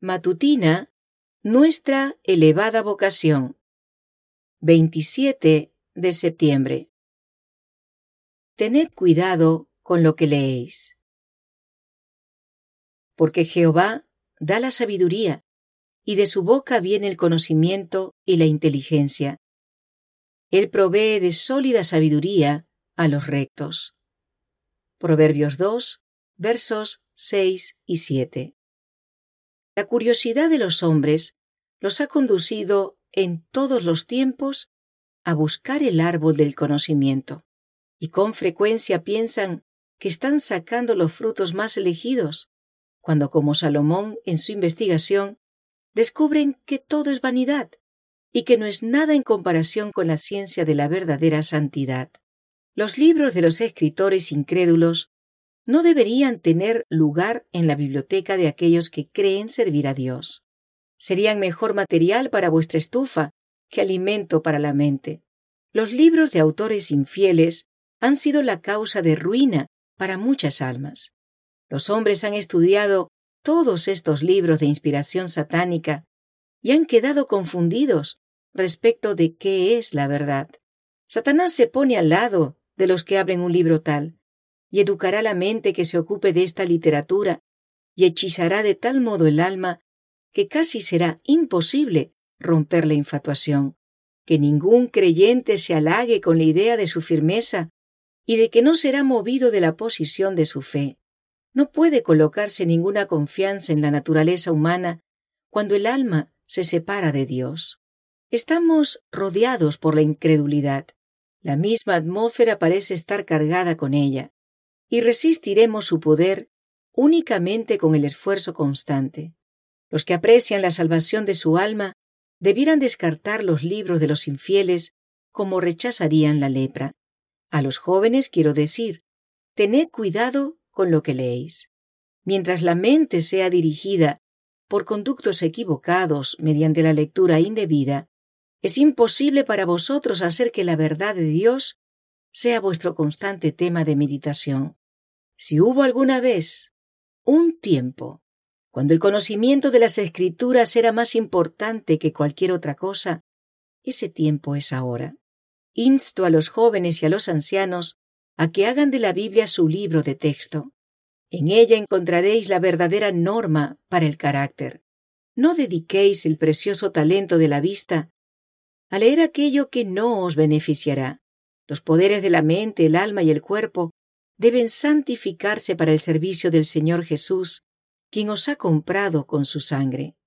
Matutina, nuestra elevada vocación. 27 de septiembre. Tened cuidado con lo que leéis. Porque Jehová da la sabiduría, y de su boca viene el conocimiento y la inteligencia. Él provee de sólida sabiduría a los rectos. Proverbios 2, versos 6 y 7. La curiosidad de los hombres los ha conducido en todos los tiempos a buscar el árbol del conocimiento, y con frecuencia piensan que están sacando los frutos más elegidos, cuando, como Salomón en su investigación, descubren que todo es vanidad y que no es nada en comparación con la ciencia de la verdadera santidad. Los libros de los escritores incrédulos no deberían tener lugar en la biblioteca de aquellos que creen servir a Dios. Serían mejor material para vuestra estufa que alimento para la mente. Los libros de autores infieles han sido la causa de ruina para muchas almas. Los hombres han estudiado todos estos libros de inspiración satánica y han quedado confundidos respecto de qué es la verdad. Satanás se pone al lado de los que abren un libro tal y educará la mente que se ocupe de esta literatura y hechizará de tal modo el alma que casi será imposible romper la infatuación, que ningún creyente se halague con la idea de su firmeza y de que no será movido de la posición de su fe. No puede colocarse ninguna confianza en la naturaleza humana cuando el alma se separa de Dios. Estamos rodeados por la incredulidad. La misma atmósfera parece estar cargada con ella, y resistiremos su poder únicamente con el esfuerzo constante. Los que aprecian la salvación de su alma debieran descartar los libros de los infieles como rechazarían la lepra. A los jóvenes quiero decir, tened cuidado con lo que leéis. Mientras la mente sea dirigida por conductos equivocados mediante la lectura indebida, es imposible para vosotros hacer que la verdad de Dios sea vuestro constante tema de meditación. Si hubo alguna vez un tiempo cuando el conocimiento de las Escrituras era más importante que cualquier otra cosa, ese tiempo es ahora. Insto a los jóvenes y a los ancianos a que hagan de la Biblia su libro de texto. En ella encontraréis la verdadera norma para el carácter. No dediquéis el precioso talento de la vista a leer aquello que no os beneficiará. Los poderes de la mente, el alma y el cuerpo deben santificarse para el servicio del Señor Jesús, quien os ha comprado con su sangre.